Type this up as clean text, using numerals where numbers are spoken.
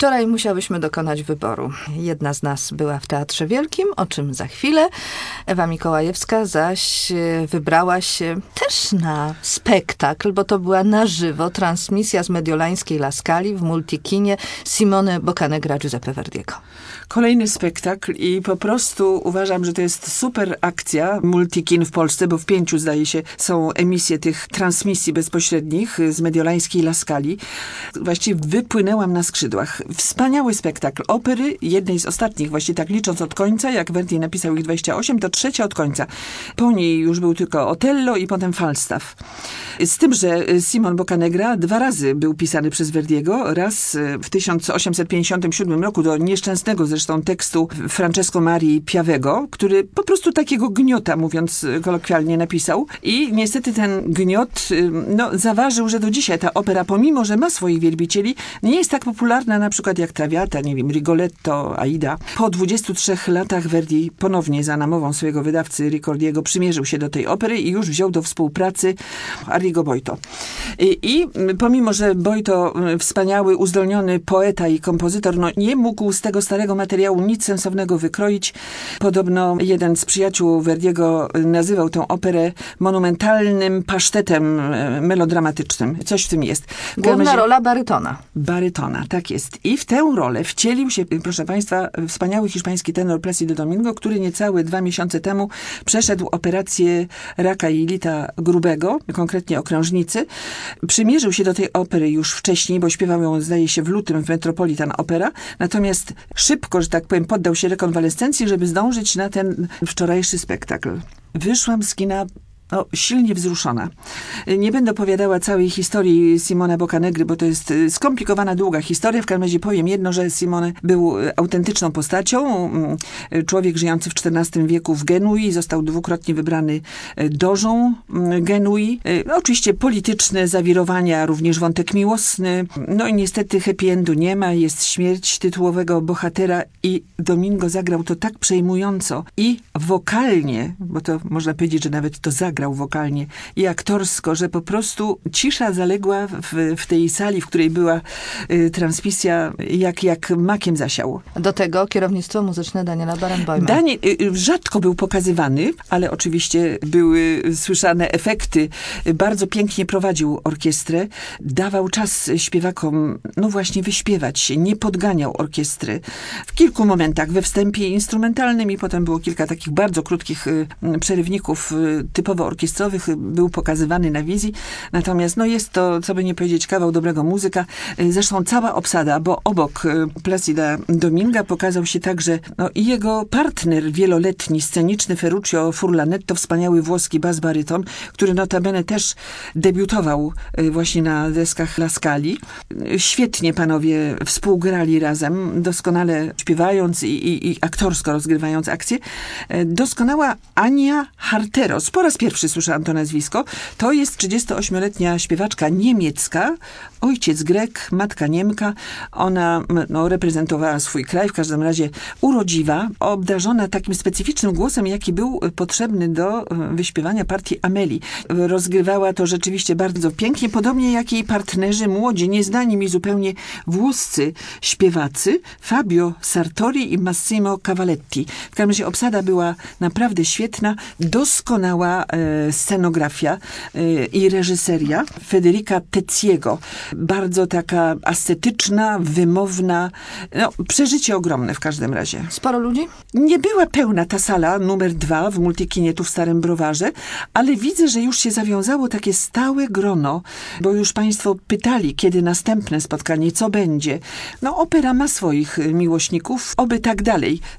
Wczoraj musiałyśmy dokonać wyboru. Jedna z nas była w Teatrze Wielkim, o czym za chwilę. Ewa Mikołajewska zaś wybrała się też na spektakl, bo to była na żywo transmisja z mediolańskiej La Scali w Multikinie Simone Boccanegra Giuseppe Verdiego. Kolejny spektakl i po prostu uważam, że to jest super akcja Multikin w Polsce, bo w 5 zdaje się są emisje tych transmisji bezpośrednich z mediolańskiej La Scali. Właściwie wypłynęłam na skrzydłach. Wspaniały spektakl opery, jednej z ostatnich, właściwie tak licząc od końca, jak Verdi napisał ich 28, to trzecia od końca. Po niej już był tylko Otello i potem Falstaff. Z tym, że Simon Boccanegra 2 razy był pisany przez Verdiego. Raz w 1857 roku do nieszczęsnego zresztą tekstu Francesco Marii Piavego, który po prostu takiego gniota, mówiąc kolokwialnie, napisał. I niestety ten gniot zaważył, że do dzisiaj ta opera, pomimo że ma swoich wielbicieli, nie jest tak popularna na przykład jak Traviata, nie wiem, Rigoletto, Aida. Po 23 latach Verdi ponownie za namową swojego wydawcy Ricordiego przymierzył się do tej opery i już wziął do współpracy Arrigo Boito. I pomimo, że Boito, wspaniały, uzdolniony poeta i kompozytor, nie mógł z tego starego materiału nic sensownego wykroić. Podobno jeden z przyjaciół Verdiego nazywał tę operę monumentalnym pasztetem melodramatycznym. Coś w tym jest. Główna rola barytona. Barytona, tak jest. I w tę rolę wcielił się, proszę państwa, wspaniały hiszpański tenor Plácido Domingo, który niecałe 2 miesiące temu przeszedł operację raka jelita grubego, konkretnie okrążnicy. Przymierzył się do tej opery już wcześniej, bo śpiewał ją, zdaje się, w lutym w Metropolitan Opera. Natomiast szybko, że tak powiem, poddał się rekonwalescencji, żeby zdążyć na ten wczorajszy spektakl. Wyszłam z kina silnie wzruszona. Nie będę opowiadała całej historii Simona Boccanegry, bo to jest skomplikowana, długa historia. W każdym razie powiem jedno, że Simone był autentyczną postacią. Człowiek żyjący w XIV wieku w Genui. Został 2-krotnie wybrany dożą Genui. Oczywiście polityczne zawirowania, również wątek miłosny. I niestety happy endu nie ma. Jest śmierć tytułowego bohatera i Domingo zagrał to tak przejmująco i wokalnie, bo to można powiedzieć, że nawet to zagrał wokalnie i aktorsko, że po prostu cisza zaległa w tej sali, w której była transmisja, jak makiem zasiał. Do tego kierownictwo muzyczne Daniela Barenboima. Rzadko był pokazywany, ale oczywiście były słyszane efekty. Bardzo pięknie prowadził orkiestrę. Dawał czas śpiewakom, właśnie wyśpiewać się. Nie podganiał orkiestry. W kilku momentach, we wstępie instrumentalnym i potem było kilka takich bardzo krótkich przerywników typowo orkiestrowych, był pokazywany na wizji. Natomiast jest to, co by nie powiedzieć, kawał dobrego muzyka. Zresztą cała obsada, bo obok Plácida Dominga pokazał się także i jego partner wieloletni, sceniczny Ferruccio Furlanetto, wspaniały włoski bas-baryton, który notabene też debiutował właśnie na deskach La Scali. Świetnie panowie współgrali razem, doskonale śpiewając i aktorsko rozgrywając akcję. Doskonała Ania Harteros. Po raz pierwszy słyszałam to nazwisko. To jest 38-letnia śpiewaczka niemiecka, ojciec Grek, matka Niemka. Ona reprezentowała swój kraj, w każdym razie urodziwa, obdarzona takim specyficznym głosem, jaki był potrzebny do wyśpiewania partii Amelii. Rozgrywała to rzeczywiście bardzo pięknie, podobnie jak jej partnerzy młodzi, nieznani mi zupełnie włoscy śpiewacy, Fabio Sartori i Massimo Cavaletti. W każdym razie obsada była naprawdę świetna, doskonała scenografia i reżyseria Federica Tezziego. Bardzo taka ascetyczna, wymowna. Przeżycie ogromne w każdym razie. Sporo ludzi? Nie była pełna ta sala numer 2 w Multikinie tu w Starym Browarze, ale widzę, że już się zawiązało takie stałe grono, bo już państwo pytali, kiedy następne spotkanie, co będzie. Opera ma swoich miłośników, oby tak dalej.